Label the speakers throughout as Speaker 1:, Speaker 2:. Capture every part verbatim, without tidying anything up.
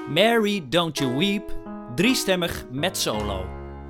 Speaker 1: Mary, Don't You Weep, driestemmig met solo.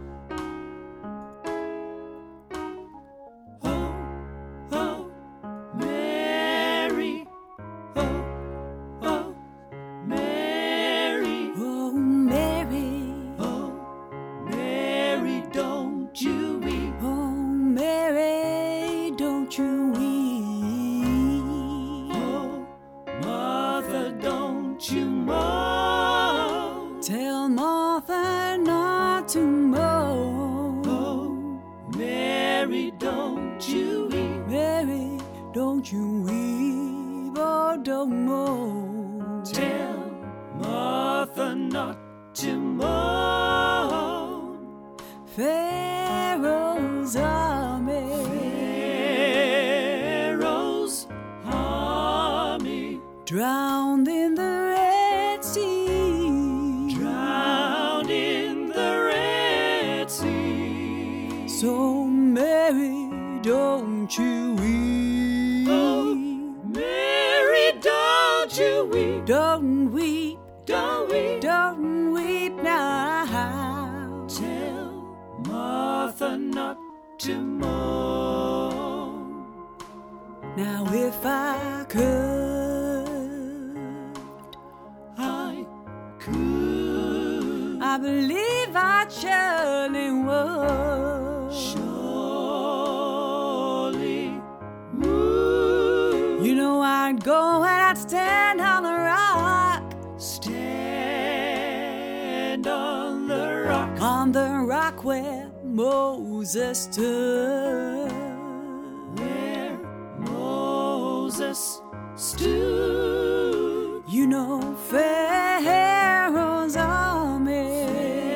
Speaker 2: Tell Martha not to moan.
Speaker 3: Oh, Mary, don't you weep.
Speaker 2: Mary, don't you weep or don't moan.
Speaker 3: Tell Martha not to moan.
Speaker 2: Pharaoh's army,
Speaker 3: Pharaoh's army,
Speaker 2: drowned in the Red Sea. So Mary, don't you weep.
Speaker 3: Oh, Mary, don't you weep.
Speaker 2: Don't weep,
Speaker 3: don't weep,
Speaker 2: don't weep now.
Speaker 3: Tell Martha not to moan.
Speaker 2: Now if I could,
Speaker 3: I could,
Speaker 2: I believe I surely would.
Speaker 3: Surely would.
Speaker 2: You know I'd go and I'd stand on the rock.
Speaker 3: Stand on the rock.
Speaker 2: On the rock where Moses stood.
Speaker 3: Where Moses stood.
Speaker 2: You know Pharaoh's army.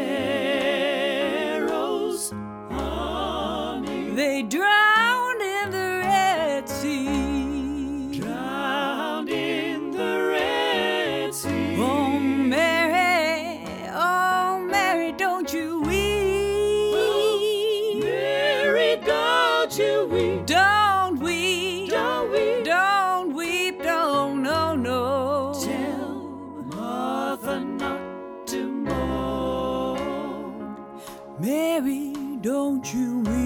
Speaker 2: They drowned in the Red Sea.
Speaker 3: Drowned in the Red Sea.
Speaker 2: Oh, Mary, oh, Mary, don't you weep.
Speaker 3: Oh, Mary, don't you weep.
Speaker 2: Don't weep.
Speaker 3: Don't weep.
Speaker 2: Don't weep, no, no, no.
Speaker 3: Tell Martha not to moan.
Speaker 2: Mary, don't you weep.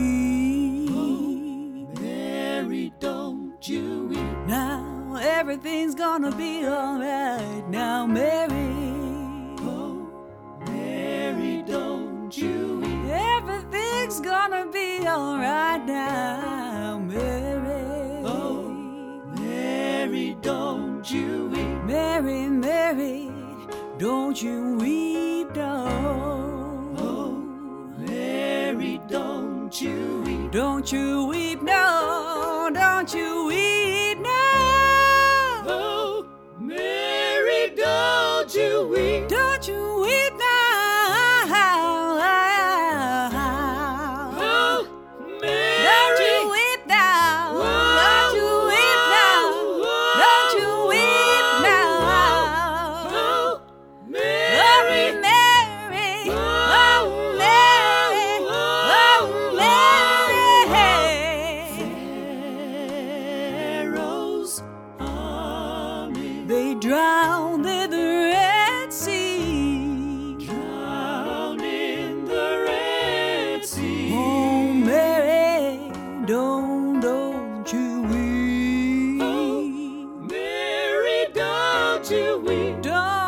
Speaker 3: Don't you weep.
Speaker 2: Now everything's gonna be alright. Now, Mary.
Speaker 3: Oh, Mary, don't you weep.
Speaker 2: Everything's gonna be alright now, Mary.
Speaker 3: Oh, Mary, don't you weep.
Speaker 2: Mary, Mary, don't you weep, no.
Speaker 3: Oh, Mary, don't you weep.
Speaker 2: Don't you weep, no. Don't you weep now.
Speaker 3: Oh, Mary, don't you weep.
Speaker 2: Don't you weep now.
Speaker 3: Oh, Mary.
Speaker 2: Don't you weep now. Don't you weep now. Don't you weep now.
Speaker 3: Oh, Mary.
Speaker 2: Oh, Mary. Oh, Mary. Oh,
Speaker 3: Mary.
Speaker 2: They drowned in the Red Sea.
Speaker 3: Drowned in the Red Sea.
Speaker 2: Oh, Mary, don't, don't you weep.
Speaker 3: Oh, Mary, don't you weep.
Speaker 2: Don't